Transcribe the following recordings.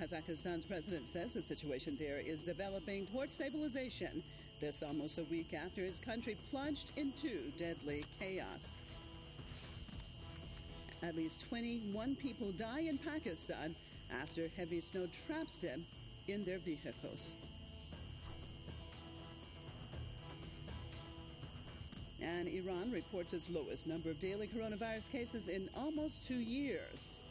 Kazakhstan's president says the situation there is developing toward stabilization. This almost a week after his country plunged into deadly chaos. At least 21 people die in Pakistan after heavy snow traps them in their vehicles. And Iran reports its lowest number of daily coronavirus cases in almost 2 years.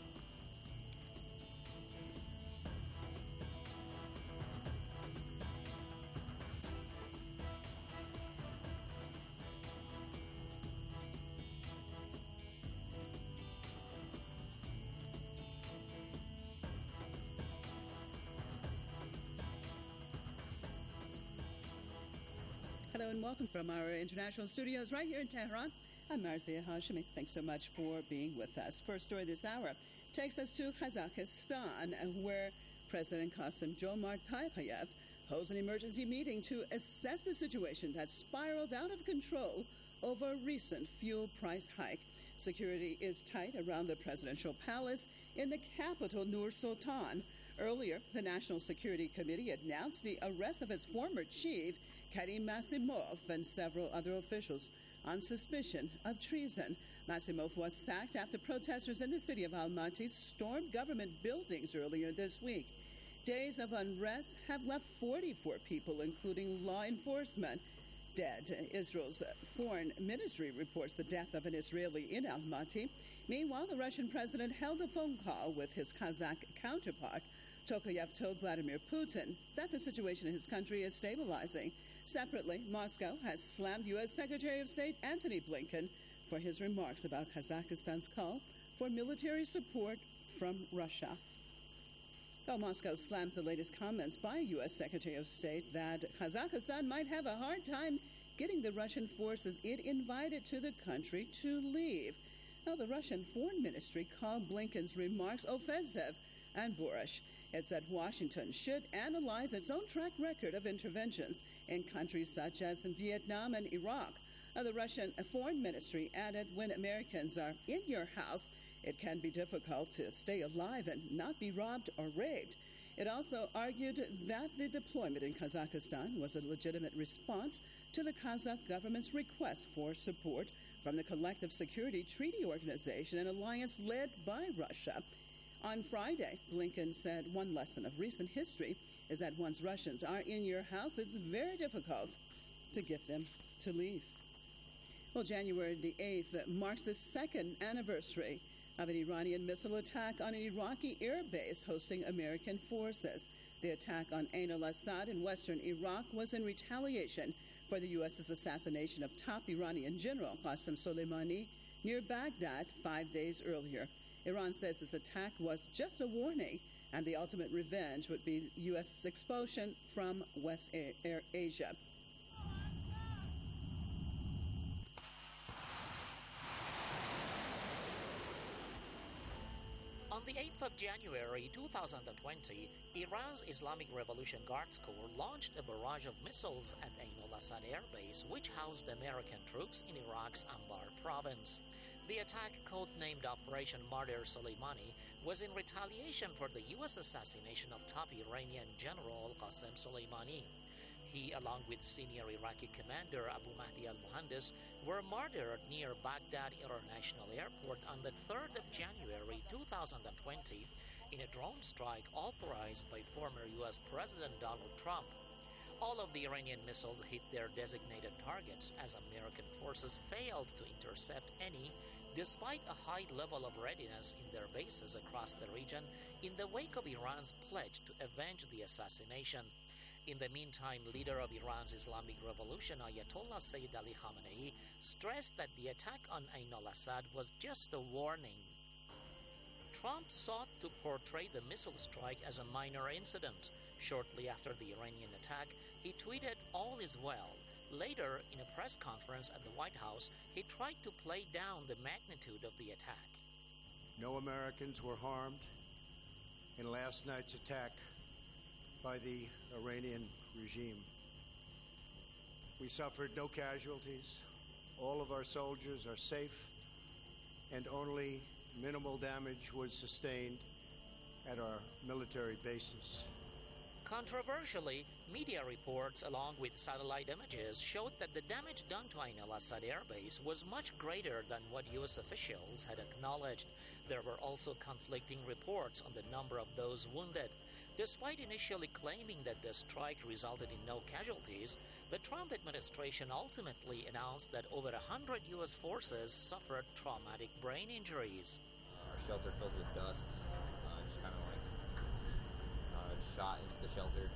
Hello and welcome from our international studios right here in Tehran. I'm Marzieh Hashemi. Thanks so much for being with us. First story this hour takes us to Kazakhstan, where President Kassym-Jomart Tokayev holds an emergency meeting to assess the situation that spiraled out of control over a recent fuel price hike. Security is tight around the presidential palace in the capital, Nur Sultan. Earlier, the National Security Committee announced the arrest of its former chief, Karim Masimov, and several other officials on suspicion of treason. Masimov was sacked after protesters in the city of Almaty stormed government buildings earlier this week. Days of unrest have left 44 people, including law enforcement, dead. Israel's foreign ministry reports the death of an Israeli in Almaty. Meanwhile, the Russian president held a phone call with his Kazakh counterpart. Tokayev told Vladimir Putin that the situation in his country is stabilizing. Separately, Moscow has slammed U.S. Secretary of State Antony Blinken for his remarks about Kazakhstan's call for military support from Russia. Well, Moscow slams the latest comments by U.S. Secretary of State that Kazakhstan might have a hard time getting the Russian forces it invited to the country to leave. Now, the Russian Foreign Ministry called Blinken's remarks offensive and boorish. It said Washington should analyze its own track record of interventions in countries such as Vietnam and Iraq. The Russian Foreign Ministry added, when Americans are in your house, it can be difficult to stay alive and not be robbed or raped. It also argued that the deployment in Kazakhstan was a legitimate response to the Kazakh government's request for support from the Collective Security Treaty Organization, an alliance led by Russia. On Friday, Blinken said one lesson of recent history is that once Russians are in your house, it's very difficult to get them to leave. Well, January the 8th marks the second anniversary of an Iranian missile attack on an Iraqi air base hosting American forces. The attack on Ain al-Assad in western Iraq was in retaliation for the U.S.'s assassination of top Iranian General Qasem Soleimani near Baghdad 5 days earlier. Iran says this attack was just a warning, and the ultimate revenge would be U.S. expulsion from West Asia. On the 8th of January 2020, Iran's Islamic Revolution Guards Corps launched a barrage of missiles at Ain al-Assad Air Base, which housed American troops in Iraq's Anbar province. The attack, codenamed Operation Martyr Soleimani, was in retaliation for the U.S. assassination of top Iranian General Qasem Soleimani. He, along with senior Iraqi commander Abu Mahdi al-Muhandis, were murdered near Baghdad International Airport on the 3rd of January 2020 in a drone strike authorized by former U.S. President Donald Trump. All of the Iranian missiles hit their designated targets as American forces failed to intercept any, despite a high level of readiness in their bases across the region in the wake of Iran's pledge to avenge the assassination. In the meantime, leader of Iran's Islamic Revolution, Ayatollah Sayyid Ali Khamenei, stressed that the attack on Ain al-Assad was just a warning. Trump sought to portray the missile strike as a minor incident. Shortly after the Iranian attack, he tweeted, "All is well." Later, in a press conference at the White House, he tried to play down the magnitude of the attack. No Americans were harmed in last night's attack by the Iranian regime. We suffered no casualties. All of our soldiers are safe, and only minimal damage was sustained at our military bases. Controversially, media reports along with satellite images showed that the damage done to Ain al-Assad Air Base was much greater than what U.S. officials had acknowledged. There were also conflicting reports on the number of those wounded. Despite initially claiming that the strike resulted in no casualties, the Trump administration ultimately announced that over 100 U.S. forces suffered traumatic brain injuries. Our shelter filled with dust, just kind of like shot into the shelter.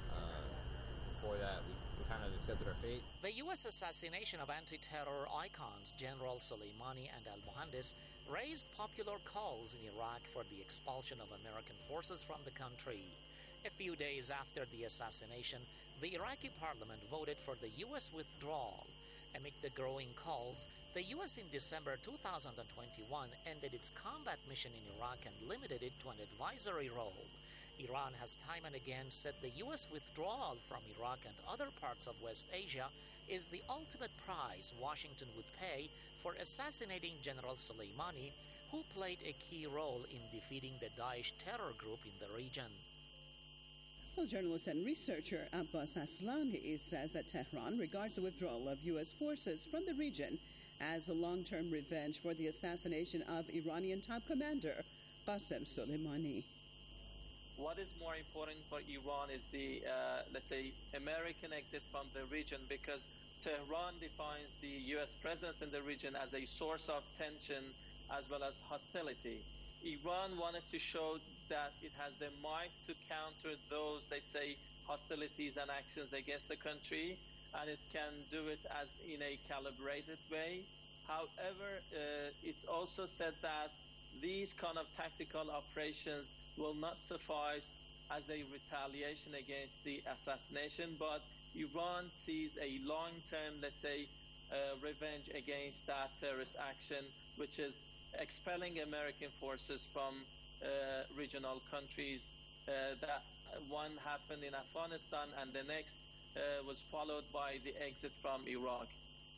Before that, we kind of accepted our fate. The U.S. assassination of anti-terror icons General Soleimani and al-Muhandis raised popular calls in Iraq for the expulsion of American forces from the country. A few days after the assassination, the Iraqi parliament voted for the U.S. withdrawal. Amid the growing calls, the U.S. in December 2021 ended its combat mission in Iraq and limited it to an advisory role. Iran has time and again said the U.S. withdrawal from Iraq and other parts of West Asia is the ultimate price Washington would pay for assassinating General Soleimani, who played a key role in defeating the Daesh terror group in the region. Well, journalist and researcher Abbas Aslani says that Tehran regards the withdrawal of U.S. forces from the region as a long-term revenge for the assassination of Iranian top commander Qasem Soleimani. What is more important for Iran is the, let's say, American exit from the region, because Tehran defines the U.S. presence in the region as a source of tension as well as hostility. Iran wanted to show that it has the might to counter those, let's say, hostilities and actions against the country, and it can do it as in a calibrated way. However, it's also said that these kind of tactical operations will not suffice as a retaliation against the assassination, but Iran sees a long-term, let's say, revenge against that terrorist action, which is expelling American forces from regional countries. That one happened in Afghanistan, and the next was followed by the exit from Iraq.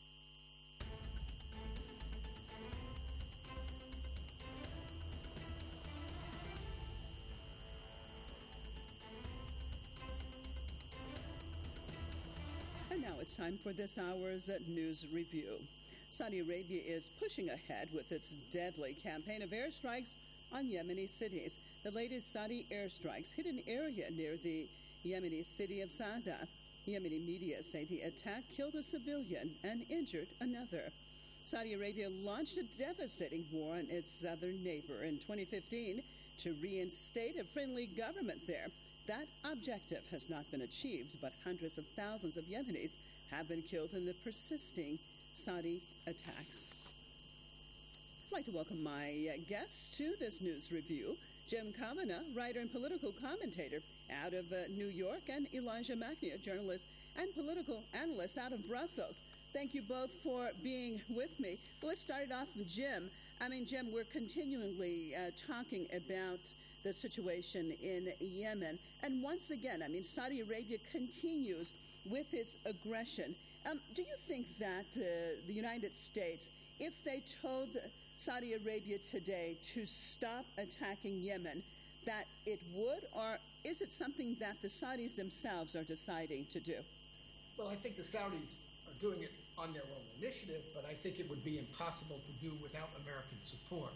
And now it's time for this hour's news review. Saudi Arabia is pushing ahead with its deadly campaign of airstrikes on Yemeni cities. The latest Saudi airstrikes hit an area near the Yemeni city of Sada. Yemeni media say the attack killed a civilian and injured another. Saudi Arabia launched a devastating war on its southern neighbor in 2015 to reinstate a friendly government there. That objective has not been achieved, but hundreds of thousands of Yemenis have been killed in the persisting Saudi attacks. I'd like to welcome my guests to this news review. Jim Kavanagh, writer and political commentator out of New York, and Elijah Machnia, journalist and political analyst out of Brussels. Thank you both for being with me. Well, let's start it off with Jim. Jim, we're continually talking about the situation in Yemen. And once again, Saudi Arabia continues with its aggression. Do you think that the United States, if they told Saudi Arabia today to stop attacking Yemen, that it would, or is it something that the Saudis themselves are deciding to do? Well, I think the Saudis are doing it on their own initiative, but I think it would be impossible to do without American support.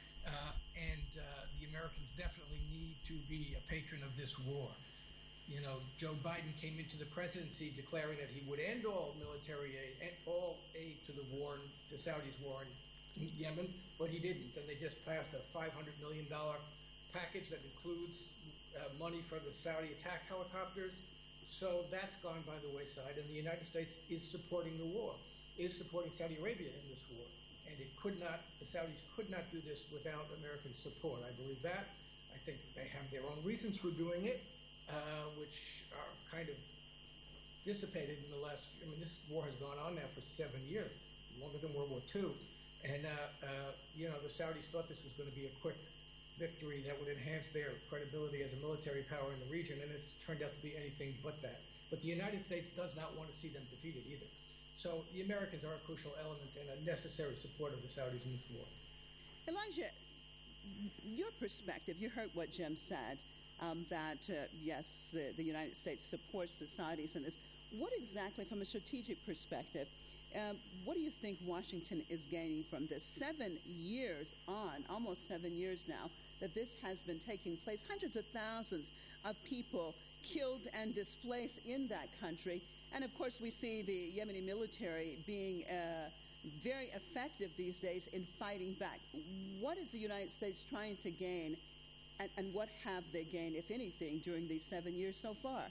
The Americans definitely need to be a patron of this war. You know, Joe Biden came into the presidency declaring that he would end all military aid, all aid to the war, the Saudis' war in Yemen, but he didn't. And they just passed a $500 million package that includes money for the Saudi attack helicopters. So that's gone by the wayside, and the United States is supporting the war, is supporting Saudi Arabia in this war. And the Saudis could not do this without American support. I believe that. I think they have their own reasons for doing it, which are kind of dissipated in the last, this war has gone on now for 7 years, longer than World War II. And, the Saudis thought this was going to be a quick victory that would enhance their credibility as a military power in the region, and it's turned out to be anything but that. But the United States does not want to see them defeated either. So the Americans are a crucial element and a necessary support of the Saudis in this war. Elijah, Your perspective, you heard what Jim said, that, yes, the United States supports the Saudis in this. What exactly, from a strategic perspective, what do you think Washington is gaining from this? 7 years on, almost 7 years now, that this has been taking place. Hundreds of thousands of people killed and displaced in that country. And, of course, we see the Yemeni military being very effective these days in fighting back. What is the United States trying to gain, and what have they gained, if anything, during these 7 years so far?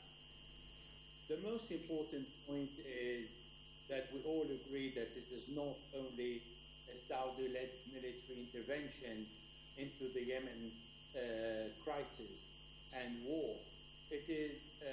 The most important point is that we all agree that this is not only a Saudi-led military intervention into the Yemen crisis and war. It is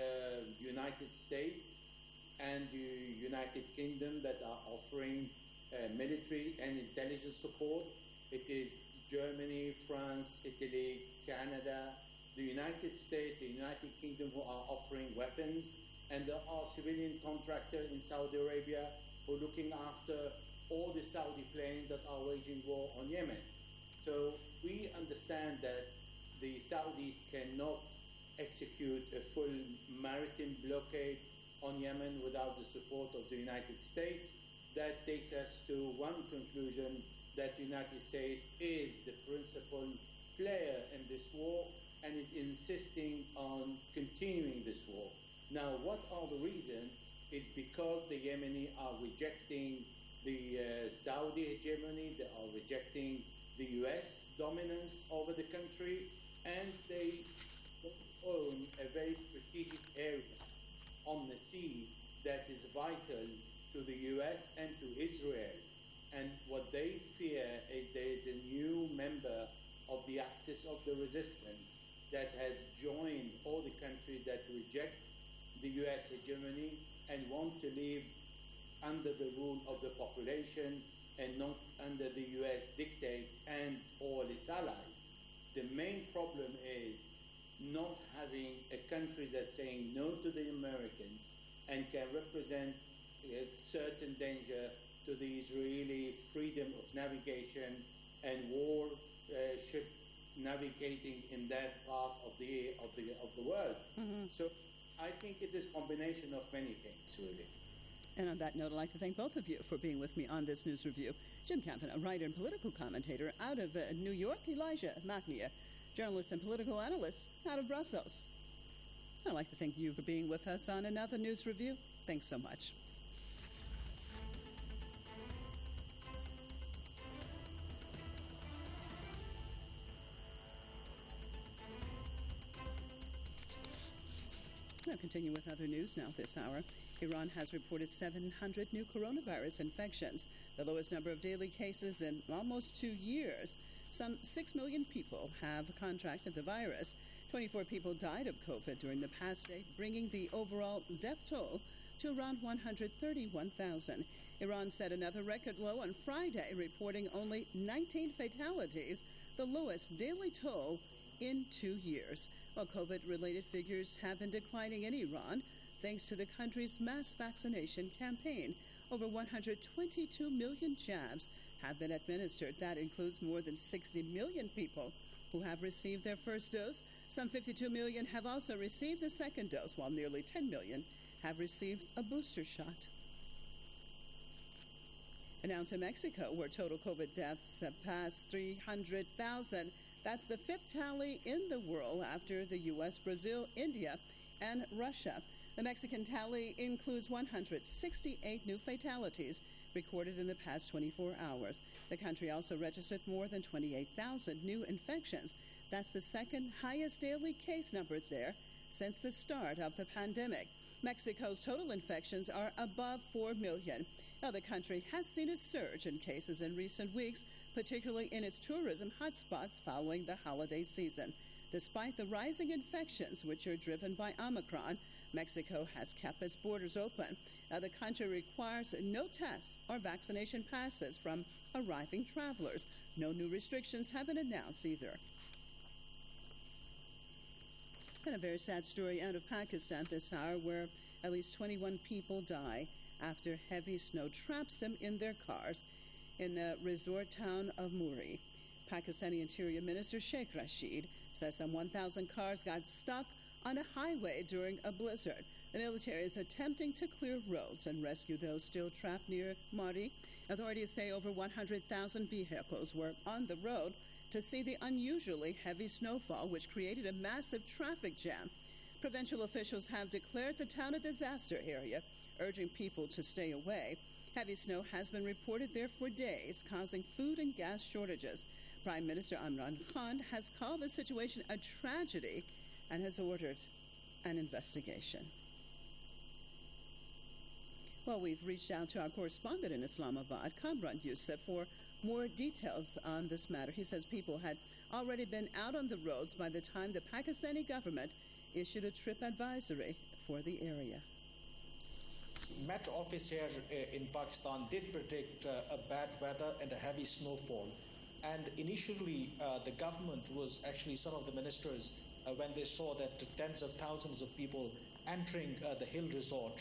United States and the United Kingdom that are offering military and intelligence support. It is Germany, France, Italy, Canada, the United States, the United Kingdom who are offering weapons, and there are civilian contractors in Saudi Arabia who are looking after all the Saudi planes that are waging war on Yemen. So we understand that the Saudis cannot execute a full maritime blockade on Yemen without the support of the United States. That takes us to one conclusion, that the United States is the principal player in this war and is insisting on continuing this war. Now, what are the reasons? It's because the Yemeni are rejecting the Saudi hegemony, they are rejecting the US dominance over the country, and they own a very strategic area on the sea that is vital to the US and to Israel. And what they fear is there is a new member of the Axis of the Resistance that has joined all the countries that reject the US hegemony and want to live under the rule of the population and not under the US dictate and all its allies. The main problem is not having a country that's saying no to the Americans and can represent a certain danger to the Israeli freedom of navigation and war ship navigating in that part of the world. Mm-hmm. So I think it is a combination of many things, really. And on that note, I'd like to thank both of you for being with me on this news review. Jim Campion, a writer and political commentator out of New York. Elijah Magnier, journalist and political analyst out of Brussels. I'd like to thank you for being with us on another news review. Thanks so much. Now, continue with other news now this hour. Iran has reported 700 new coronavirus infections, the lowest number of daily cases in almost 2 years. Some 6 million people have contracted the virus. 24 people died of COVID during the past day, bringing the overall death toll to around 131,000. Iran set another record low on Friday, reporting only 19 fatalities, the lowest daily toll in 2 years. While COVID-related figures have been declining in Iran, thanks to the country's mass vaccination campaign. Over 122 million jabs have been administered. That includes more than 60 million people who have received their first dose. Some 52 million have also received the second dose, while nearly 10 million have received a booster shot. And now to Mexico, where total COVID deaths have passed 300,000. That's the fifth tally in the world after the U.S., Brazil, India, and Russia. The Mexican tally includes 168 new fatalities recorded in the past 24 hours. The country also registered more than 28,000 new infections. That's the second highest daily case number there since the start of the pandemic. Mexico's total infections are above 4 million. Now, the country has seen a surge in cases in recent weeks, particularly in its tourism hotspots following the holiday season. Despite the rising infections, which are driven by Omicron, Mexico has kept its borders open. Now, the country requires no tests or vaccination passes from arriving travelers. No new restrictions have been announced either. And a very sad story out of Pakistan this hour, where at least 21 people die after heavy snow traps them in their cars in the resort town of Muri. Pakistani Interior Minister Sheikh Rashid says some 1,000 cars got stuck on a highway during a blizzard. The military is attempting to clear roads and rescue those still trapped near Mardi. Authorities say over 100,000 vehicles were on the road to see the unusually heavy snowfall, which created a massive traffic jam. Provincial officials have declared the town a disaster area, urging people to stay away. Heavy snow has been reported there for days, causing food and gas shortages. Prime Minister Imran Khan has called the situation a tragedy and has ordered an investigation. Well, we've reached out to our correspondent in Islamabad, Kamran Youssef, for more details on this matter. He says people had already been out on the roads by the time the Pakistani government issued a trip advisory for the area. Met Office here in Pakistan did predict a bad weather and a heavy snowfall. And initially, the government was actually, some of the ministers, when they saw that tens of thousands of people entering the hill resort,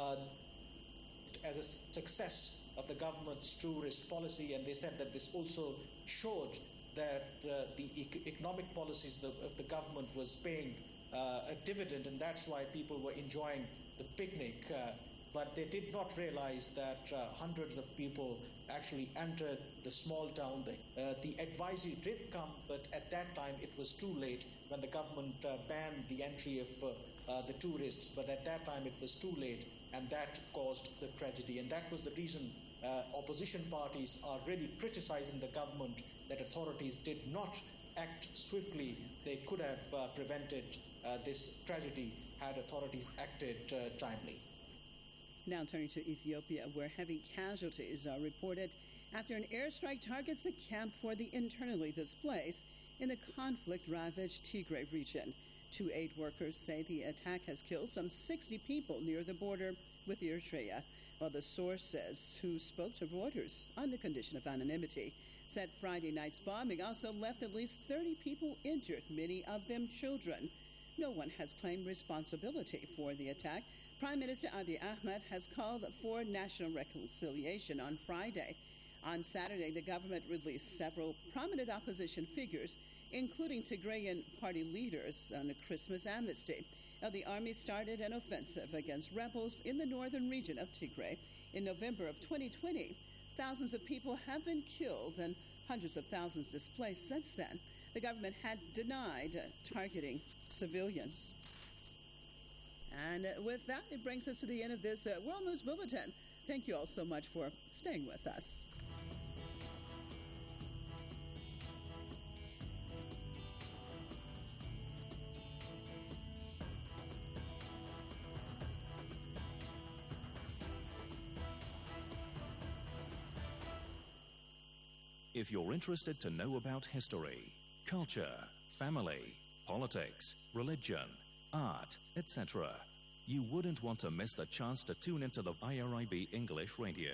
as a success of the government's tourist policy, and they said that this also showed that the economic policies of the government was paying a dividend, and that's why people were enjoying the picnic. But they did not realize that hundreds of people actually entered the small town. The advisory did come, but at that time it was too late when the government banned the entry of the tourists. But at that time it was too late, and that caused the tragedy. And that was the reason opposition parties are really criticizing the government, that authorities did not act swiftly. They could have prevented this tragedy had authorities acted timely. Now turning to Ethiopia, where heavy casualties are reported after an airstrike targets a camp for the internally displaced in the conflict-ravaged Tigray region. 2 aid workers say the attack has killed some 60 people near the border with Eritrea, while the sources who spoke to Reuters on the condition of anonymity said Friday night's bombing also left at least 30 people injured, many of them children. No one has claimed responsibility for the attack. Prime Minister Abiy Ahmed has called for national reconciliation on Friday. On Saturday, the government released several prominent opposition figures, including Tigrayan party leaders, on a Christmas amnesty. The army started an offensive against rebels in the northern region of Tigray in November of 2020. Thousands of people have been killed and hundreds of thousands displaced since then. The government had denied targeting civilians. And with that, it brings us to the end of this World News Bulletin. Thank you all so much for staying with us. If you're interested to know about history, culture, family, politics, religion, art, etc., you wouldn't want to miss the chance to tune into the IRIB English Radio.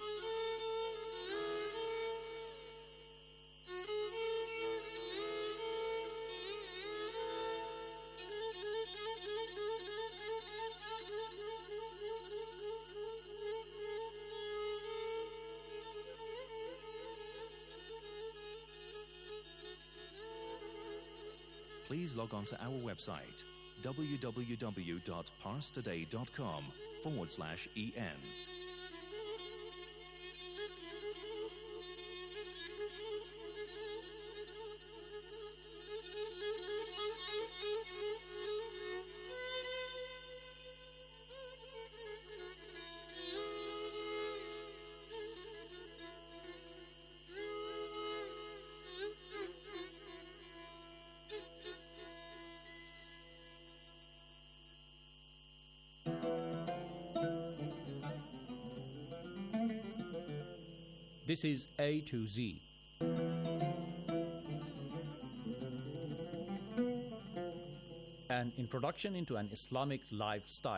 Please log on to our website, www.parstoday.com/en. This is A to Z. An introduction into an Islamic lifestyle.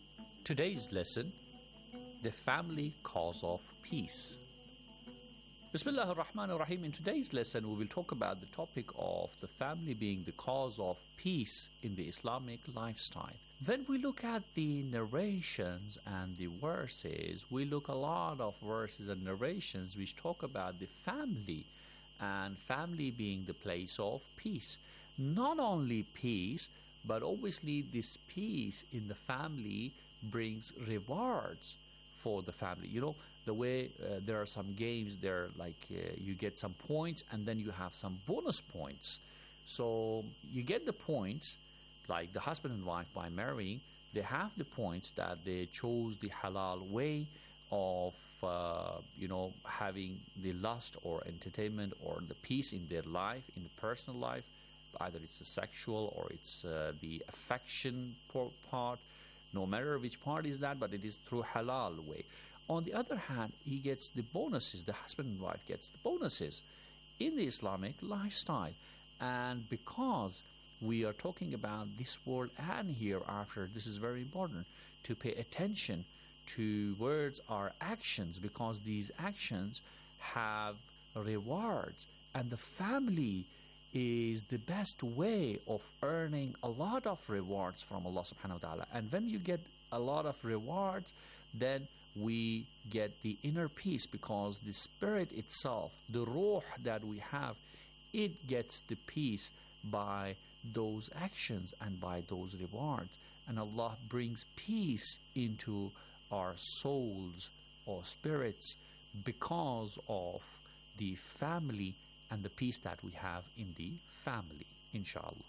Today's lesson: the family cause of peace. Bismillah ar-Rahman ar-Rahim. In today's lesson, we will talk about the topic of the family being the cause of peace in the Islamic lifestyle. When we look at the narrations and the verses, we look a lot of verses and narrations which talk about the family and family being the place of peace. Not only peace, but obviously this peace in the family brings rewards for the family. You know, the way there are some games there, like you get some points and then you have some bonus points. So you get the points, like the husband and wife by marrying, they have the points that they chose the halal way of, having the lust or entertainment or the peace in their life, in the personal life. Either it's the sexual or it's the affection part. No matter which part is that, but it is through halal way. On the other hand, he gets the bonuses. The husband and wife gets the bonuses in the Islamic lifestyle. And because we are talking about this world and hereafter, this is very important to pay attention to words or actions, because these actions have rewards, and the family is the best way of earning a lot of rewards from Allah subhanahu wa ta'ala. And when you get a lot of rewards, then we get the inner peace, because the spirit itself, the ruh that we have, it gets the peace by those actions and by those rewards. And Allah brings peace into our souls or spirits because of the family and the peace that we have in the family, inshallah.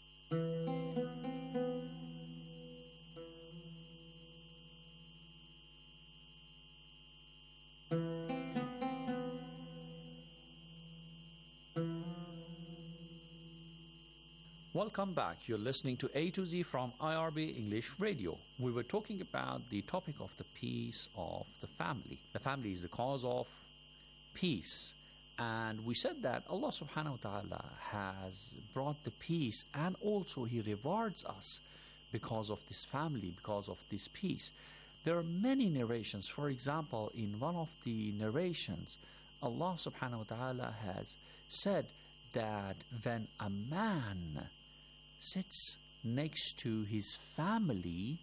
Welcome back. You're listening to A to Z from IRB English Radio. We were talking about the topic of the peace of the family. The family is the cause of peace. And we said that Allah subhanahu wa ta'ala has brought the peace, and also He rewards us because of this family, because of this peace. There are many narrations. For example, in one of the narrations, Allah subhanahu wa ta'ala has said that when a man sits next to his family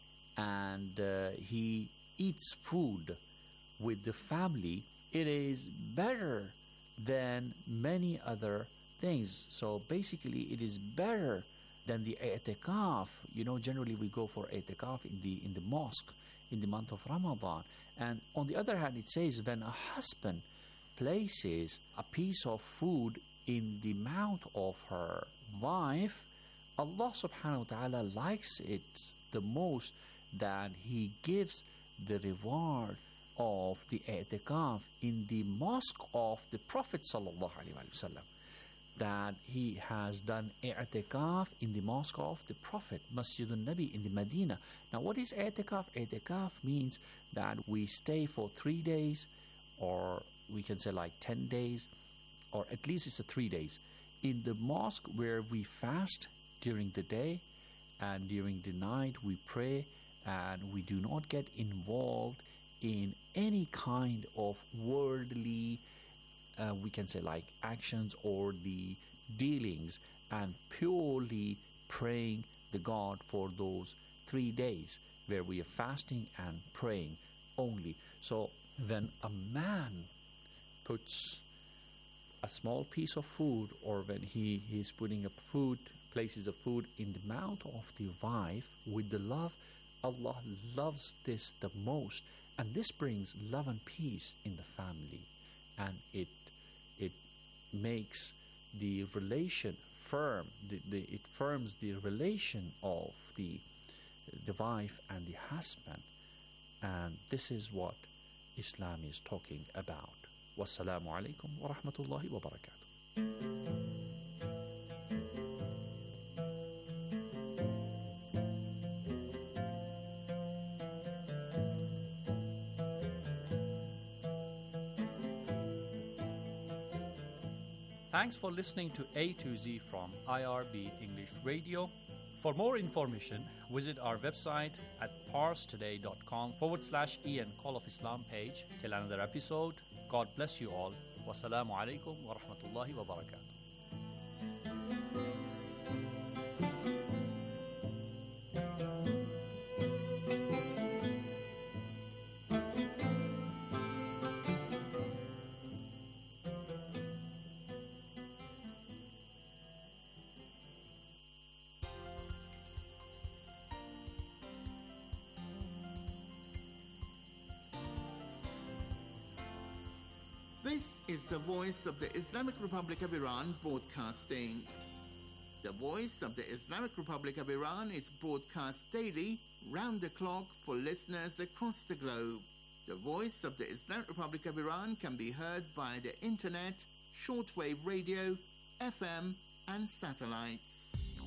and he eats food with the family, it is better than many other things. So basically it is better than the i'tikaf. You know, generally we go for i'tikaf in the mosque in the month of Ramadan. And on the other hand, it says when a husband places a piece of food in the mouth of her wife, Allah subhanahu wa ta'ala likes it the most, that He gives the reward of the i'tikaf in the mosque of the Prophet sallallahu alaihi wasallam, that he has done i'tikaf in the mosque of the Prophet, Masjidun Nabi in the Medina. Now what is i'tikaf? I'tikaf means that we stay for 3 days, or we can say like 10 days, or at least it's 3 days, in the mosque where we fast during the day, and during the night we pray, and we do not get involved in any kind of worldly, we can say like actions or the dealings, and purely praying the God for those 3 days where we are fasting and praying only. So when a man puts a small piece of food, or when he is putting up food, places of food in the mouth of the wife with the love, Allah loves this the most, and this brings love and peace in the family, and it makes the relation firm. It firms the relation of the wife and the husband, and this is what Islam is talking about. Wassalamu alaikum wa rahmatullahi wa barakatuh. Thanks for listening to A to Z from IRB English Radio. For more information, visit our website at parstoday.com/Ian Call of Islam page. Till another episode, God bless you all. Wassalamu alaikum wa rahmatullahi wa barakatuh. This is the voice of the Islamic Republic of Iran broadcasting. The voice of the Islamic Republic of Iran is broadcast daily, round the clock, for listeners across the globe. The voice of the Islamic Republic of Iran can be heard by the internet, shortwave radio, FM, and satellites.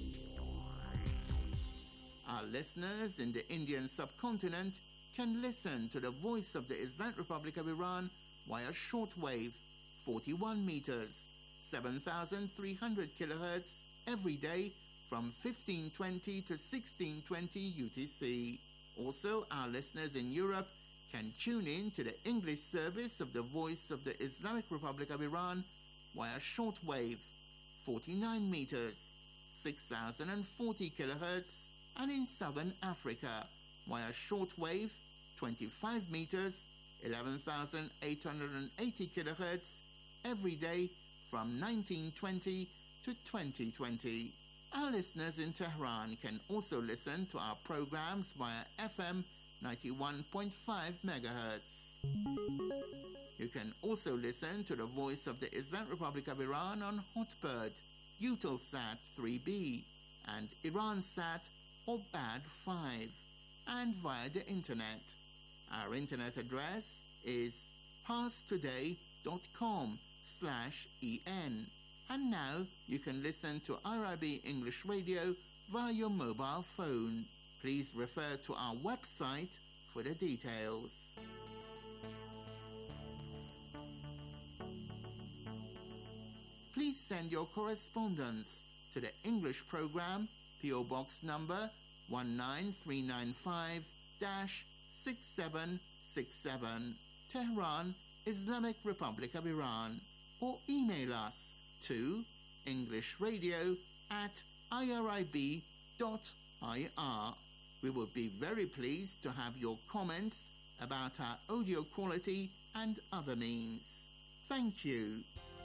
Our listeners in the Indian subcontinent can listen to the voice of the Islamic Republic of Iran via shortwave, 41 meters, 7,300 kilohertz, every day from 1520 to 1620 UTC. Also, our listeners in Europe can tune in to the English service of the Voice of the Islamic Republic of Iran via shortwave, 49 meters, 6,040 kilohertz, and in Southern Africa via shortwave, 25 meters, 11,880 kilohertz, every day from 1920 to 2020. Our listeners in Tehran can also listen to our programs via FM 91.5 megahertz. You can also listen to the Voice of the Islamic Republic of Iran on Hotbird, Eutelsat 3B, and Iransat or BAD 5, and via the internet. Our internet address is parstoday.com/en. And now you can listen to IRIB English Radio via your mobile phone. Please refer to our website for the details. Please send your correspondence to the English program, PO Box number 19395-6767, Tehran, Islamic Republic of Iran, or email us to englishradio@irib.ir. We will be very pleased to have your comments about our audio quality and other means. Thank you.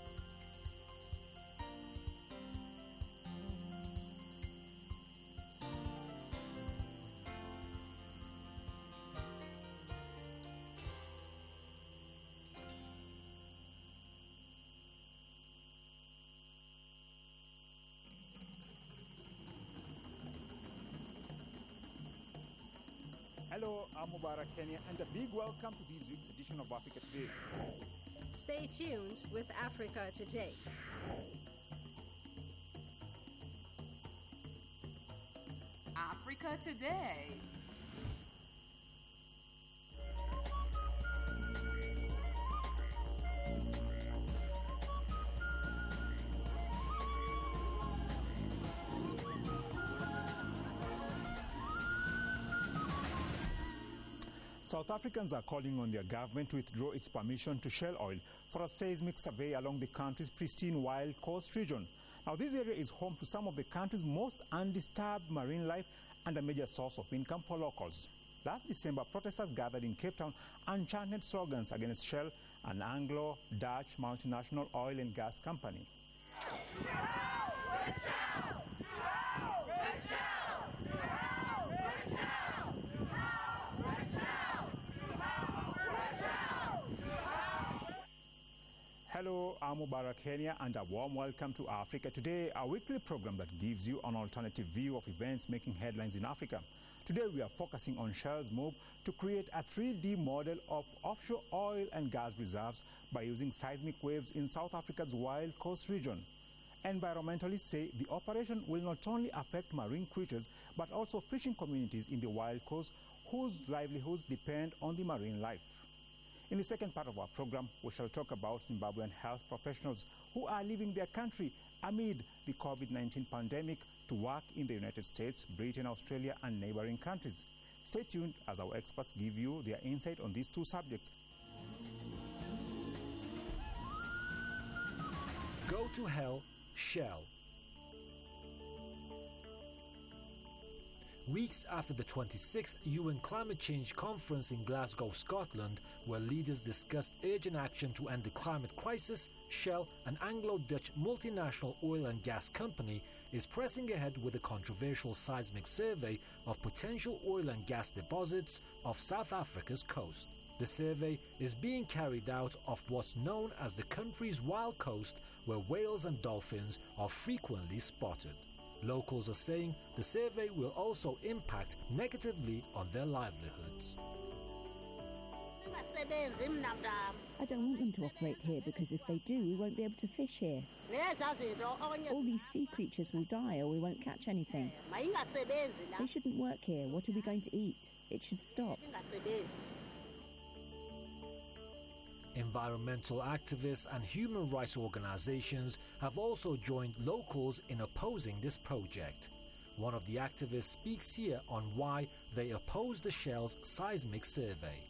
Hello, I'm Mubarak Kenya, and a big welcome to this week's edition of Africa Today. Stay tuned with Africa Today. Africa Today. South Africans are calling on their government to withdraw its permission to Shell Oil for a seismic survey along the country's pristine Wild Coast region. Now, this area is home to some of the country's most undisturbed marine life and a major source of income for locals. Last December, protesters gathered in Cape Town and chanted slogans against Shell, an Anglo-Dutch multinational oil and gas company. Hello, I'm Mubarak Kenya, and a warm welcome to Africa Today, a weekly program that gives you an alternative view of events making headlines in Africa. Today we are focusing on Shell's move to create a 3D model of offshore oil and gas reserves by using seismic waves in South Africa's Wild Coast region. Environmentalists say the operation will not only affect marine creatures but also fishing communities in the Wild Coast whose livelihoods depend on the marine life. In the second part of our program, we shall talk about Zimbabwean health professionals who are leaving their country amid the COVID-19 pandemic to work in the United States, Britain, Australia, and neighboring countries. Stay tuned as our experts give you their insight on these two subjects. Go to hell, Shell. Weeks after the 26th UN Climate Change Conference in Glasgow, Scotland, where leaders discussed urgent action to end the climate crisis, Shell, an Anglo-Dutch multinational oil and gas company, is pressing ahead with a controversial seismic survey of potential oil and gas deposits off South Africa's coast. The survey is being carried out off what's known as the country's wild coast, where whales and dolphins are frequently spotted. Locals are saying the survey will also impact negatively on their livelihoods. I don't want them to operate here because if they do, we won't be able to fish here. All these sea creatures will die or we won't catch anything. They shouldn't work here. What are we going to eat? It should stop. Environmental activists and human rights organizations have also joined locals in opposing this project. One of the activists speaks here on why they oppose the Shell's seismic survey.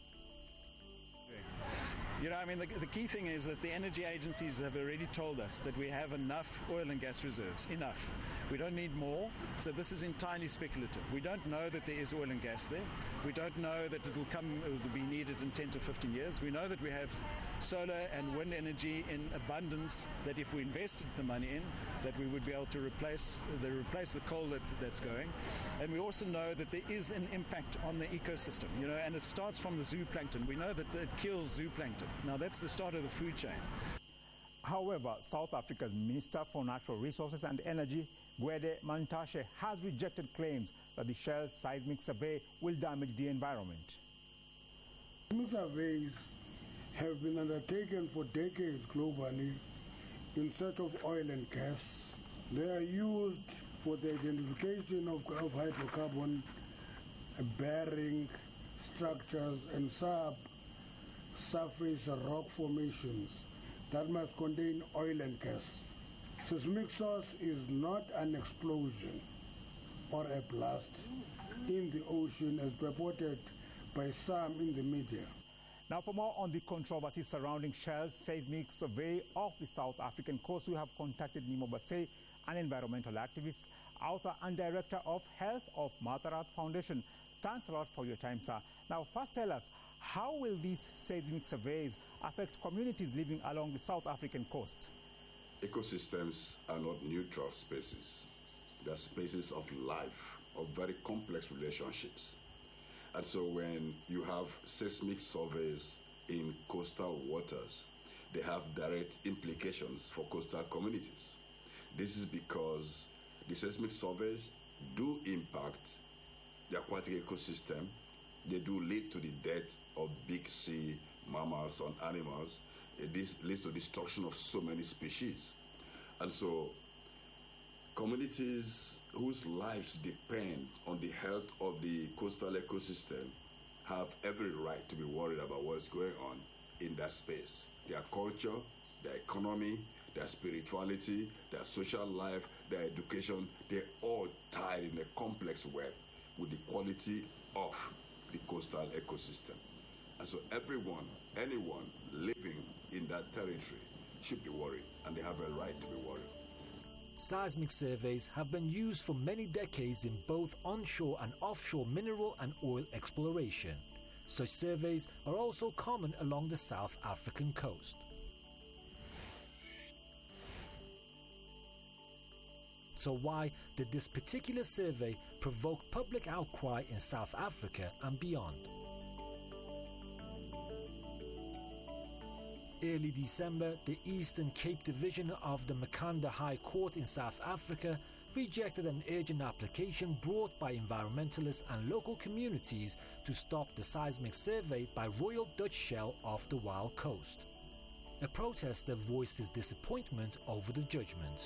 You know, I mean, the key thing is that the energy agencies have already told us that we have enough oil and gas reserves, enough. We don't need more, so this is entirely speculative. We don't know that there is oil and gas there. We don't know that it will be needed in 10 to 15 years. We know that we have solar and wind energy in abundance, that if we invested the money in, that we would be able to replace the coal that's going. And we also know that there is an impact on the ecosystem, you know, and it starts from the zooplankton. We know that it kills zooplankton. Now, that's the start of the food chain. However, South Africa's Minister for Natural Resources and Energy, Gwede Mantashe, has rejected claims that the Shell's seismic survey will damage the environment. Surveys have been undertaken for decades globally in search of oil and gas. They are used for the identification of hydrocarbon bearing structures and subsurface rock formations that must contain oil and gas. Seismic source is not an explosion or a blast in the ocean as purported by some in the media. Now, for more on the controversy surrounding Shell's seismic survey of the South African coast, we have contacted Nimo Basay, an environmental activist, author and director of Health of Mother Earth Foundation. Thanks a lot for your time, sir. Now, first tell us, how will these seismic surveys affect communities living along the South African coast? Ecosystems are not neutral spaces. They are spaces of life, of very complex relationships. And so when you have seismic surveys in coastal waters, they have direct implications for coastal communities. This is because the seismic surveys do impact the aquatic ecosystem. They do lead to the death of big sea mammals and animals. This leads to destruction of so many species. And so communities whose lives depend on the health of the coastal ecosystem have every right to be worried about what's going on in that space. Their culture, their economy, their spirituality, their social life, their education, they're all tied in a complex web with the quality of the coastal ecosystem. And so anyone living in that territory should be worried, and they have a right to be worried. Seismic surveys have been used for many decades in both onshore and offshore mineral and oil exploration. Such surveys are also common along the South African coast. So why did this particular survey provoke public outcry in South Africa and beyond? Early December, the Eastern Cape Division of the Makhanda High Court in South Africa rejected an urgent application brought by environmentalists and local communities to stop the seismic survey by Royal Dutch Shell off the Wild Coast. A protester voiced his disappointment over the judgment.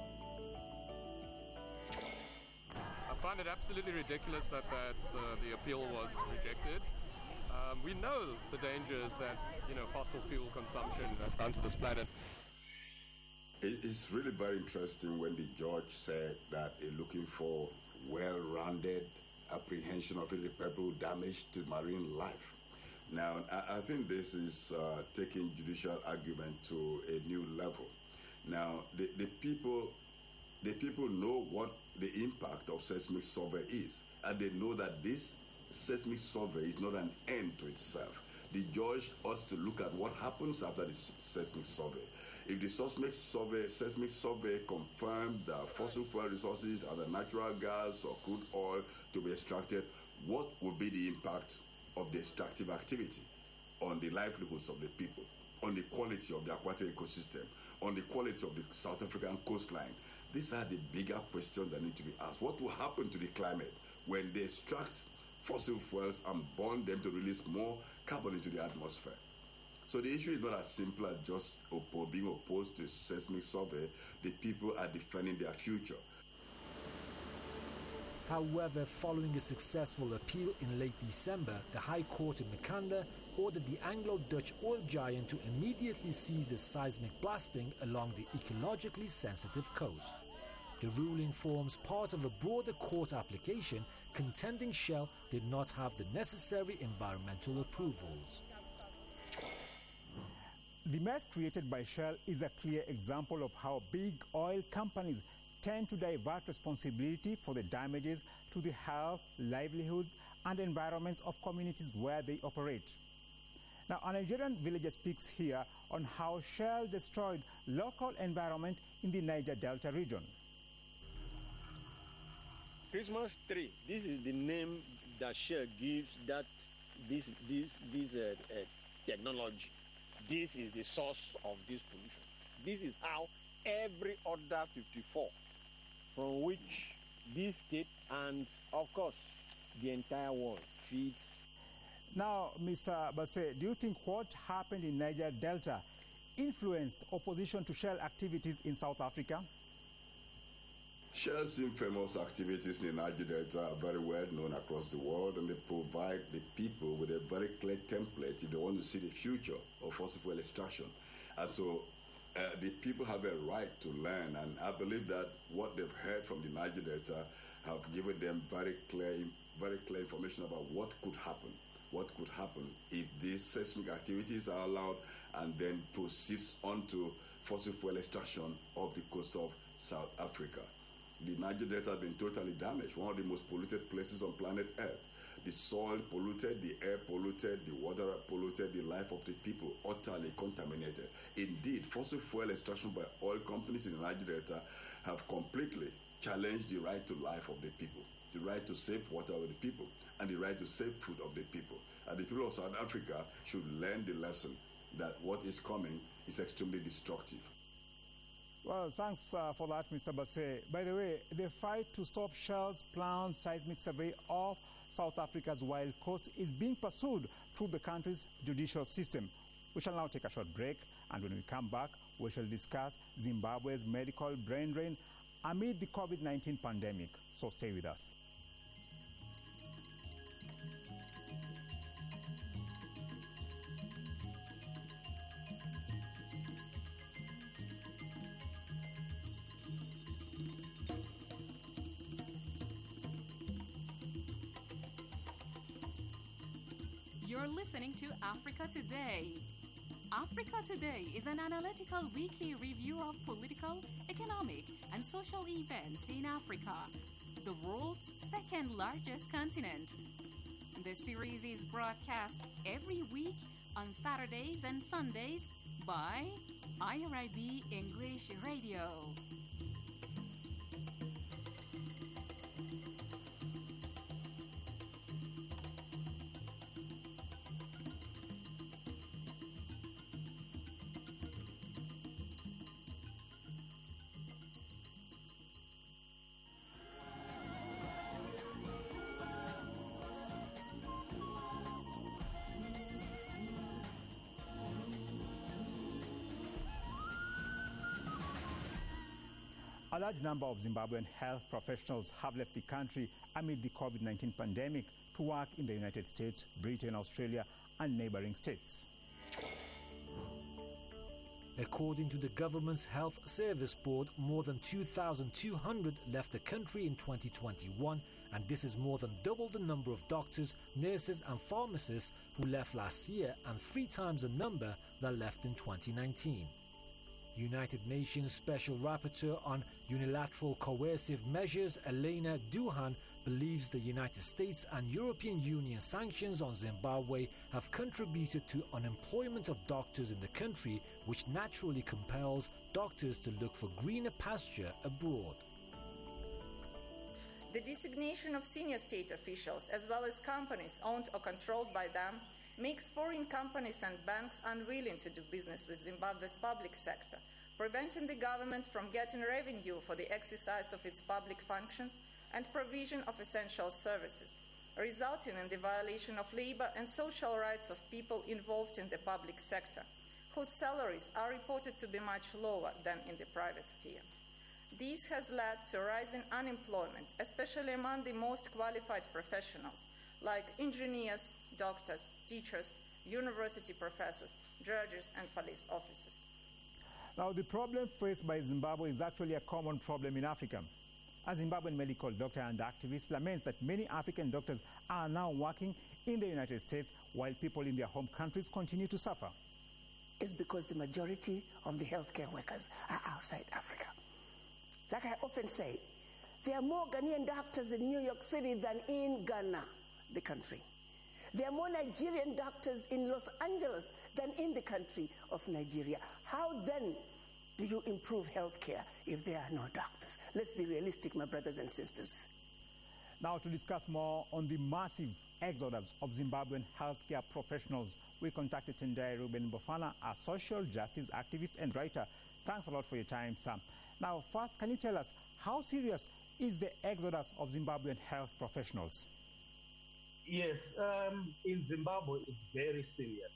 I find it absolutely ridiculous that the appeal was rejected. We know the dangers that fossil fuel consumption has done to this planet. It's really very interesting when the judge said that he's looking for well-rounded apprehension of irreparable damage to marine life. Now, I think this is taking judicial argument to a new level. Now, the people know what the impact of seismic survey is, and they know that this seismic survey is not an end to itself. The judge ought to look at what happens after the seismic survey. If the seismic survey confirmed that fossil fuel resources, either natural gas or crude oil, to be extracted, what would be the impact of the extractive activity on the livelihoods of the people, on the quality of the aquatic ecosystem, on the quality of the South African coastline? These are the bigger questions that need to be asked. What will happen to the climate when they extract fossil fuels and burn them to release more carbon into the atmosphere? So the issue is not as simple as just being opposed to seismic survey. The people are defending their future. However, following a successful appeal in late December, the High Court in Mackanda ordered the Anglo-Dutch oil giant to immediately cease its seismic blasting along the ecologically sensitive coast. The ruling forms part of a broader court application contending Shell did not have the necessary environmental approvals. The mess created by Shell is a clear example of how big oil companies tend to divert responsibility for the damages to the health, livelihood, and environments of communities where they operate. Now, a Nigerian villager speaks here on how Shell destroyed local environment in the Niger Delta region. Christmas tree, this is the name that Shell gives that this technology. This is the source of this pollution. This is how every other 54 from which this state and, of course, the entire world feeds. Now, Mr. Bassey, do you think what happened in Niger Delta influenced opposition to Shell activities in South Africa? Shell's infamous activities in the Niger Delta are very well known across the world, and they provide the people with a very clear template if they want to see the future of fossil fuel extraction. And so the people have a right to learn, and I believe that what they've heard from the Niger Delta have given them very clear information about what could happen if these seismic activities are allowed and then proceeds onto fossil fuel extraction off the coast of South Africa. The Niger Delta has been totally damaged, one of the most polluted places on planet Earth. The soil polluted, the air polluted, the water polluted, the life of the people utterly contaminated. Indeed, fossil fuel extraction by oil companies in the Niger Delta have completely challenged the right to life of the people, the right to safe water of the people, and the right to safe food of the people. And the people of South Africa should learn the lesson that what is coming is extremely destructive. Well, thanks for that, Mr. Bassey. By the way, the fight to stop Shell's planned seismic survey of South Africa's wild coast is being pursued through the country's judicial system. We shall now take a short break, and when we come back, we shall discuss Zimbabwe's medical brain drain amid the COVID-19 pandemic. So stay with us. You're listening to Africa Today. Africa Today is an analytical weekly review of political, economic, and social events in Africa, the world's second largest continent. The series is broadcast every week on Saturdays and Sundays by IRIB English Radio. A large number of Zimbabwean health professionals have left the country amid the COVID-19 pandemic to work in the United States, Britain, Australia, and neighboring states. According to the government's Health Service Board, more than 2,200 left the country in 2021, and this is more than double the number of doctors, nurses, and pharmacists who left last year, and 3 times the number that left in 2019. United Nations Special Rapporteur on Unilateral Coercive Measures, Elena Duhan, believes the United States and European Union sanctions on Zimbabwe have contributed to unemployment of doctors in the country, which naturally compels doctors to look for greener pasture abroad. The designation of senior state officials, as well as companies owned or controlled by them, makes foreign companies and banks unwilling to do business with Zimbabwe's public sector, preventing the government from getting revenue for the exercise of its public functions and provision of essential services, resulting in the violation of labor and social rights of people involved in the public sector, whose salaries are reported to be much lower than in the private sphere. This has led to rising unemployment, especially among the most qualified professionals, like engineers, doctors, teachers, university professors, judges, and police officers. Now, the problem faced by Zimbabwe is actually a common problem in Africa. A Zimbabwean medical doctor and activist laments that many African doctors are now working in the United States while people in their home countries continue to suffer. It's because the majority of the healthcare workers are outside Africa. Like I often say, there are more Ghanaian doctors in New York City than in Ghana, the country. There are more Nigerian doctors in Los Angeles than in the country of Nigeria. How then do you improve healthcare if there are no doctors? Let's be realistic, my brothers and sisters. Now, to discuss more on the massive exodus of Zimbabwean healthcare professionals, we contacted Tendai Ruben Bofana, a social justice activist and writer. Thanks a lot for your time, Sam. Now, first, can you tell us how serious is the exodus of Zimbabwean health professionals? Yes, in Zimbabwe, it's very serious.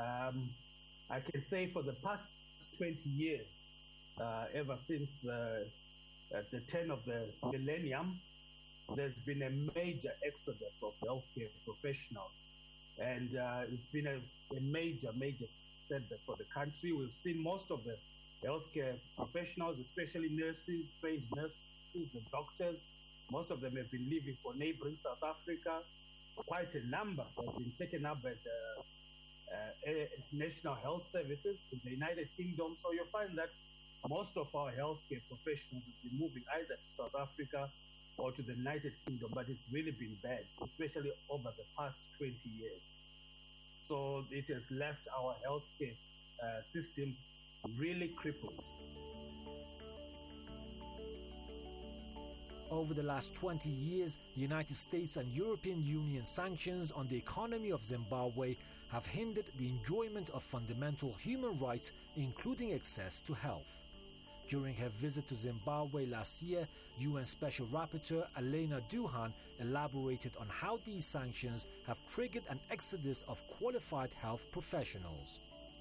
I can say for the past 20 years, ever since the turn of the millennium, there's been a major exodus of healthcare professionals. And it's been a major setback for the country. We've seen most of the healthcare professionals, especially nurses, trained nurses and doctors, most of them have been leaving for neighboring South Africa. Quite a number have been taken up by the National Health Services in the United Kingdom. So you'll find that most of our healthcare professionals have been moving either to South Africa or to the United Kingdom, but it's really been bad, especially over the past 20 years. So it has left our healthcare system really crippled. Over the last 20 years, United States and European Union sanctions on the economy of Zimbabwe have hindered the enjoyment of fundamental human rights, including access to health. During her visit to Zimbabwe last year, UN Special Rapporteur Elena Duhan elaborated on how these sanctions have triggered an exodus of qualified health professionals.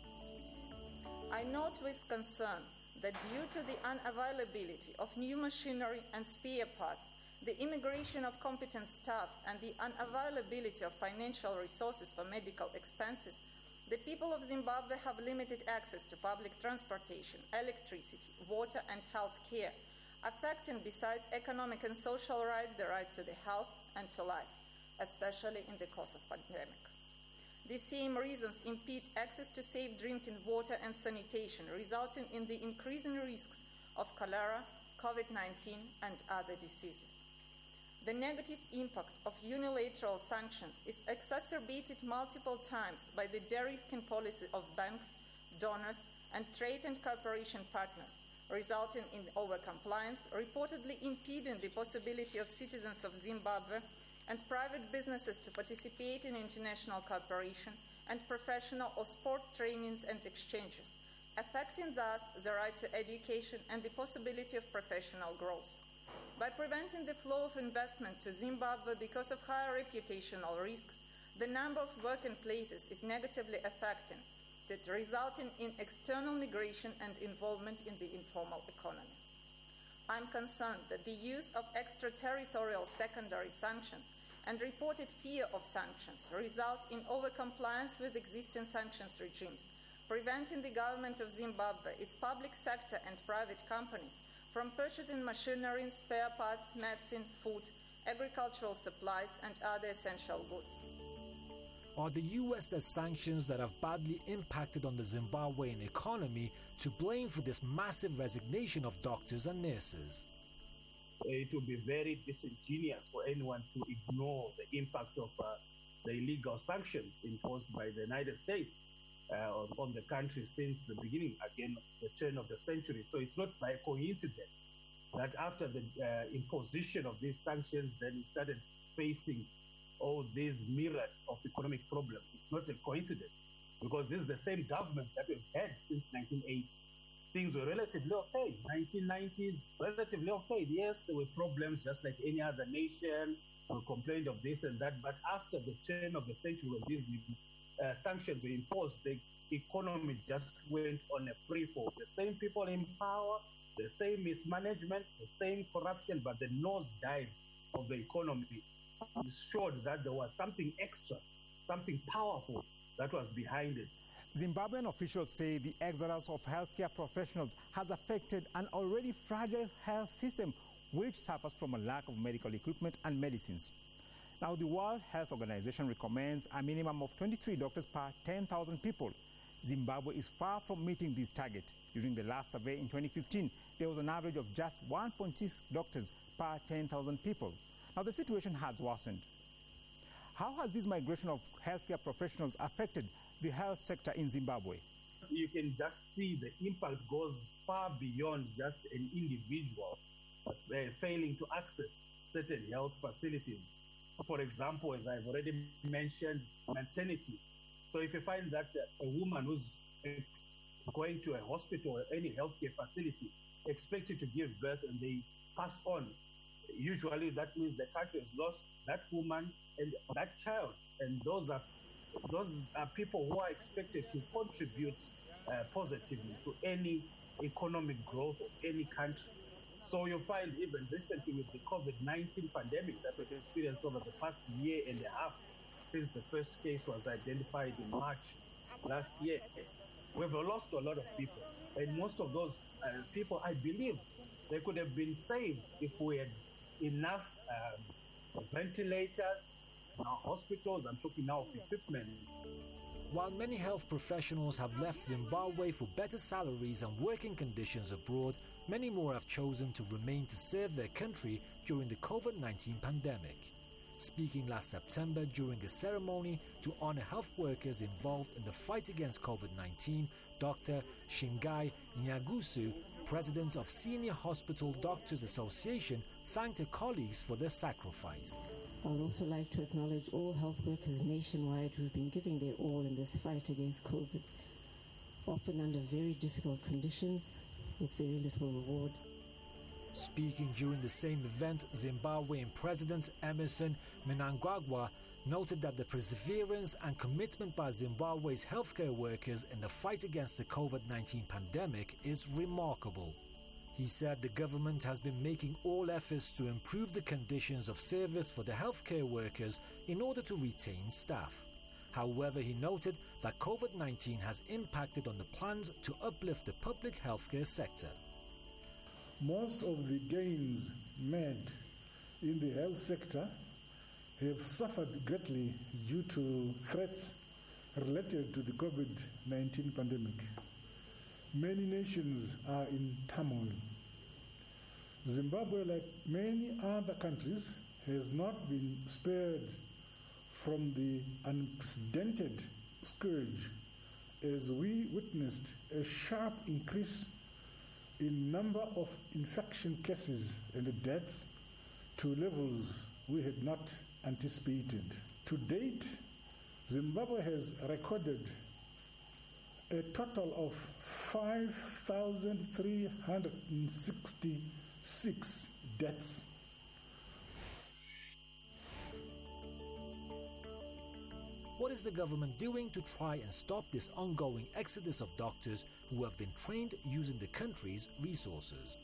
I note with concern that due to the unavailability of new machinery and spare parts, the immigration of competent staff, and the unavailability of financial resources for medical expenses, the people of Zimbabwe have limited access to public transportation, electricity, water, and health care, affecting, besides economic and social rights, the right to the health and to life, especially in the course of pandemic. These same reasons impede access to safe drinking water and sanitation, resulting in the increasing risks of cholera, COVID-19, and other diseases. The negative impact of unilateral sanctions is exacerbated multiple times by the de-risking policy of banks, donors, and trade and cooperation partners, resulting in overcompliance, reportedly impeding the possibility of citizens of Zimbabwe and private businesses to participate in international cooperation and professional or sport trainings and exchanges, affecting thus the right to education and the possibility of professional growth. By preventing the flow of investment to Zimbabwe because of higher reputational risks, the number of working places is negatively affected, resulting in external migration and involvement in the informal economy. I'm concerned that the use of extraterritorial secondary sanctions and reported fear of sanctions result in overcompliance with existing sanctions regimes, preventing the government of Zimbabwe, its public sector and private companies from purchasing machinery, spare parts, medicine, food, agricultural supplies, and other essential goods. Are the US-led sanctions that have badly impacted on the Zimbabwean economy to blame for this massive resignation of doctors and nurses? It would be very disingenuous for anyone to ignore the impact of the illegal sanctions imposed by the United States on the country since the beginning, again, the turn of the century. So it's not by coincidence that after the imposition of these sanctions, then we started facing all these myriads of economic problems. It's not a coincidence, because this is the same government that we've had since 1980. Things were relatively okay. 1990s, relatively okay. Yes, there were problems just like any other nation. We complained of this and that. But after the turn of the century, when these sanctions were imposed, the economy just went on a free fall. The same people in power, the same mismanagement, the same corruption, but the nosedive of the economy showed that there was something extra, something powerful that was behind it. Zimbabwean officials say the exodus of healthcare professionals has affected an already fragile health system, which suffers from a lack of medical equipment and medicines. Now, the World Health Organization recommends a minimum of 23 doctors per 10,000 people. Zimbabwe is far from meeting this target. During the last survey in 2015, there was an average of just 1.6 doctors per 10,000 people. Now, the situation has worsened. How has this migration of healthcare professionals affected the health sector in Zimbabwe? You can just see the impact goes far beyond just an individual failing to access certain health facilities. For example, as I've already mentioned, maternity. So if you find that a woman who's going to a hospital or any healthcare facility expected to give birth and they pass on, usually that means the country has lost that woman and that child. And those are people who are expected to contribute positively to any economic growth of any country. So you find even recently with the COVID-19 pandemic that we've experienced over the past year and a half since the first case was identified in March last year, we've lost a lot of people. And most of those people, I believe, they could have been saved if we had enough ventilators in our hospitals. I'm talking now of equipment. While many health professionals have left Zimbabwe for better salaries and working conditions abroad, many more have chosen to remain to serve their country during the COVID-19 pandemic. Speaking last September during a ceremony to honor health workers involved in the fight against COVID-19, Dr. Shingai Nyagusu, president of Senior Hospital Doctors Association, thanked her colleagues for their sacrifice. I would also like to acknowledge all health workers nationwide who've been giving their all in this fight against COVID, often under very difficult conditions with very little reward. Speaking during the same event, Zimbabwean President Emmerson Mnangagwa noted that the perseverance and commitment by Zimbabwe's healthcare workers in the fight against the COVID-19 pandemic is remarkable. He said the government has been making all efforts to improve the conditions of service for the healthcare workers in order to retain staff. However, he noted that COVID-19 has impacted on the plans to uplift the public healthcare sector. Most of the gains made in the health sector have suffered greatly due to threats related to the COVID-19 pandemic. Many nations are in turmoil. Zimbabwe, like many other countries, has not been spared from the unprecedented scourge as we witnessed a sharp increase in number of infection cases and deaths to levels we had not anticipated. To date, Zimbabwe has recorded a total of 5,366 deaths. What is the government doing to try and stop this ongoing exodus of doctors who have been trained using the country's resources?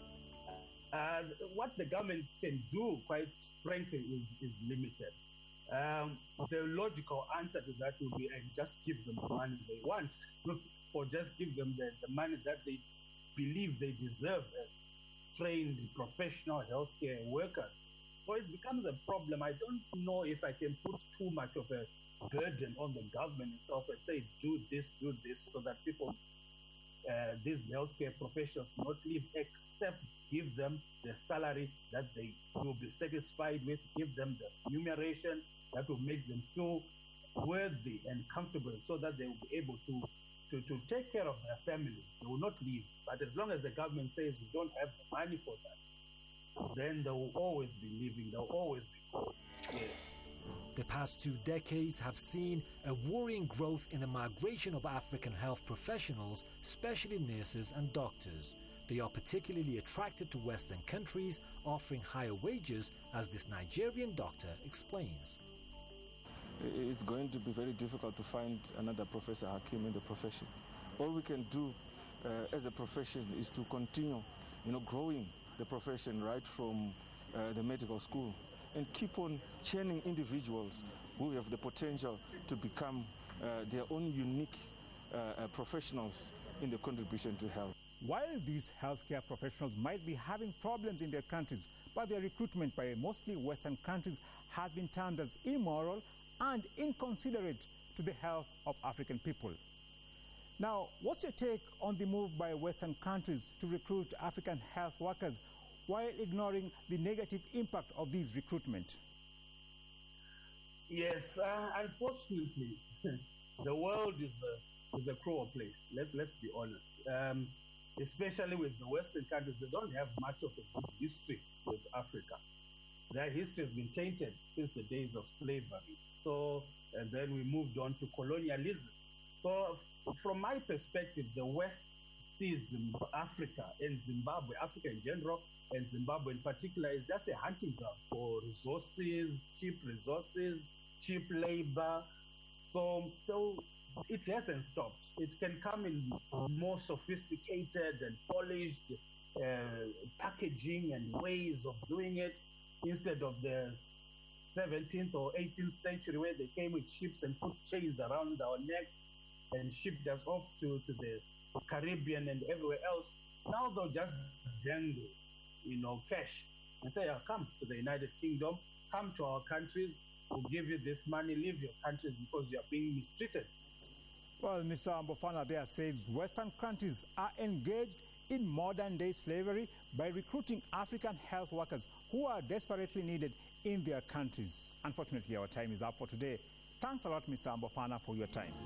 What the government can do, quite frankly, is limited. The logical answer to that would be just give them the money they want, or just give them the money that they believe they deserve as trained professional healthcare workers. So it becomes a problem. I don't know if I can put too much of a burden on the government itself and say, do this, so that people, these healthcare professionals, not leave, except give them the salary that they will be satisfied with, give them the remuneration that will make them feel worthy and comfortable, so that they will be able to take care of their family. They will not leave. But as long as the government says we don't have the money for that, then they will always be leaving. They will always be going. Yeah. The past 2 decades have seen a worrying growth in the migration of African health professionals, especially nurses and doctors. They are particularly attracted to Western countries, offering higher wages, as this Nigerian doctor explains. It's going to be very difficult to find another Professor Hakim in the profession. All we can do as a profession is to continue, growing the profession right from the medical school, and keep on training individuals who have the potential to become their own unique professionals in the contribution to health. While these healthcare professionals might be having problems in their countries, but their recruitment by mostly Western countries has been termed as immoral and inconsiderate to the health of African people. Now, what's your take on the move by Western countries to recruit African health workers while ignoring the negative impact of these recruitment? Yes, unfortunately, the world is a cruel place. Let's be honest. Especially with the Western countries, they don't have much of a good history with Africa. Their history has been tainted since the days of slavery. So, and then we moved on to colonialism. So, from my perspective, the West sees Africa and Zimbabwe, Africa in general, and Zimbabwe in particular, is just a hunting ground for resources, cheap labor. So it hasn't stopped. It can come in more sophisticated and polished packaging and ways of doing it, instead of the 17th or 18th century where they came with ships and put chains around our necks and shipped us off to the Caribbean and everywhere else. Now they'll just dangle, cash and say, come to the United Kingdom, come to our countries, we'll give you this money, leave your countries because you are being mistreated. Well, Mr. Mbofana there says Western countries are engaged in modern-day slavery by recruiting African health workers who are desperately needed in their countries. Unfortunately, our time is up for today. Thanks a lot, Mr. Mbofana, for your time.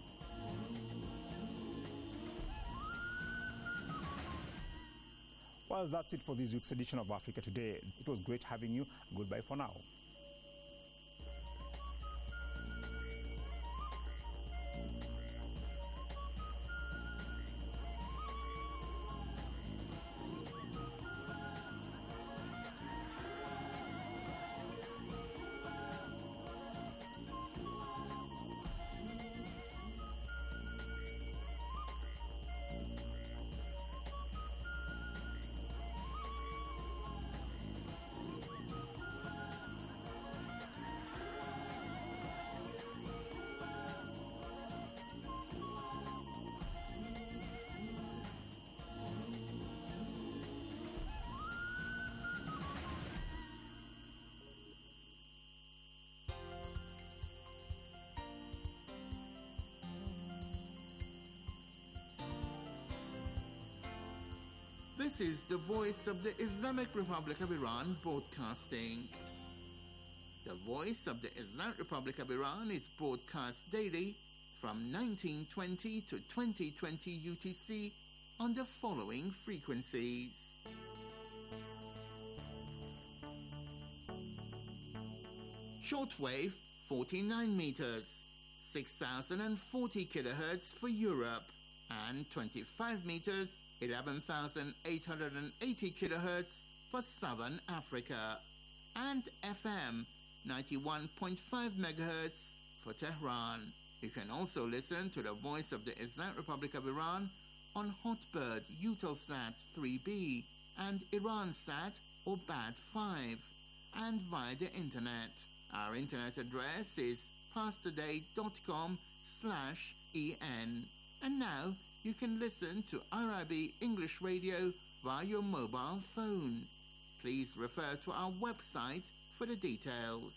Well, that's it for this week's edition of Africa Today. It was great having you. Goodbye for now. This is the voice of the Islamic Republic of Iran broadcasting. The voice of the Islamic Republic of Iran is broadcast daily from 1920 to 2020 UTC on the following frequencies. Shortwave 49 meters, 6040 kilohertz for Europe, and 25 meters, 11,880 kilohertz for Southern Africa, and FM 91.5 megahertz for Tehran. You can also listen to the voice of the Islamic Republic of Iran on Hotbird Eutelsat 3B and Iransat or BAD5, and via the internet. Our internet address is pastoday.com/en. And now you can listen to IRIB English Radio via your mobile phone. Please refer to our website for the details.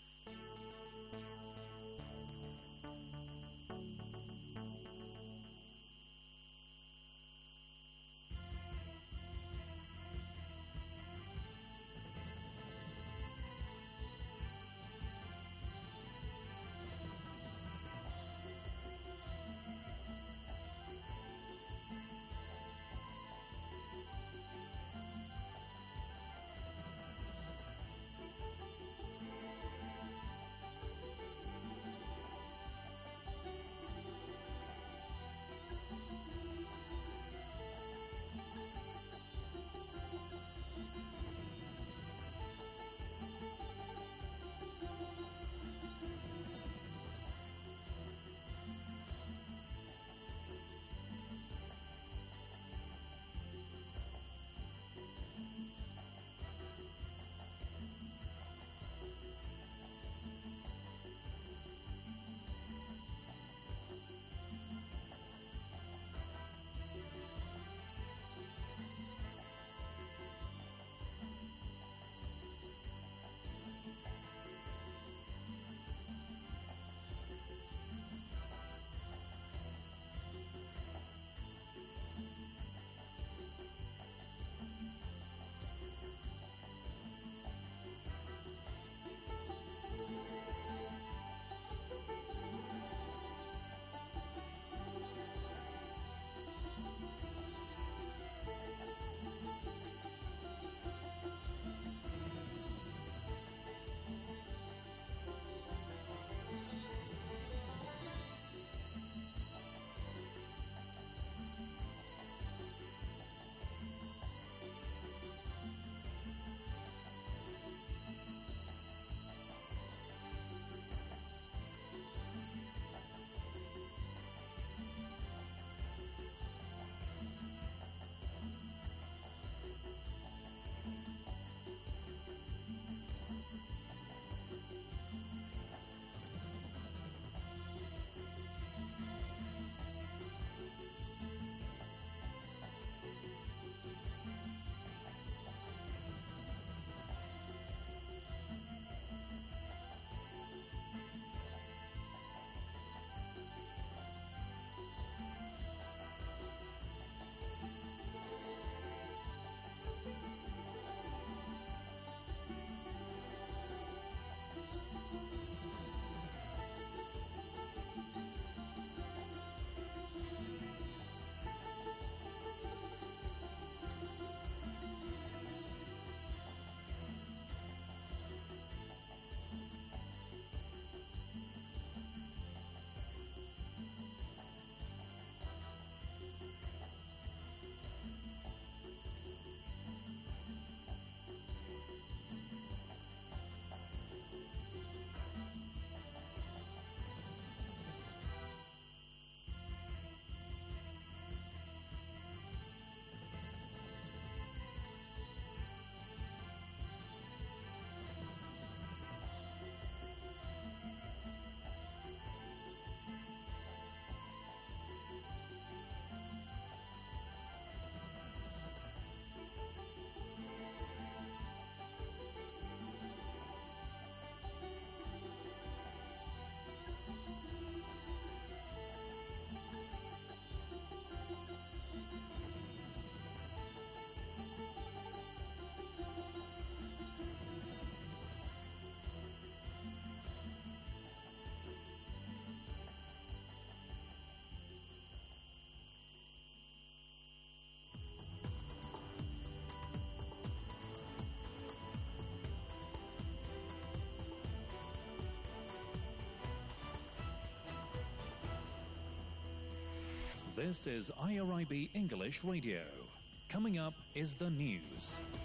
This is IRIB English Radio. Coming up is the news.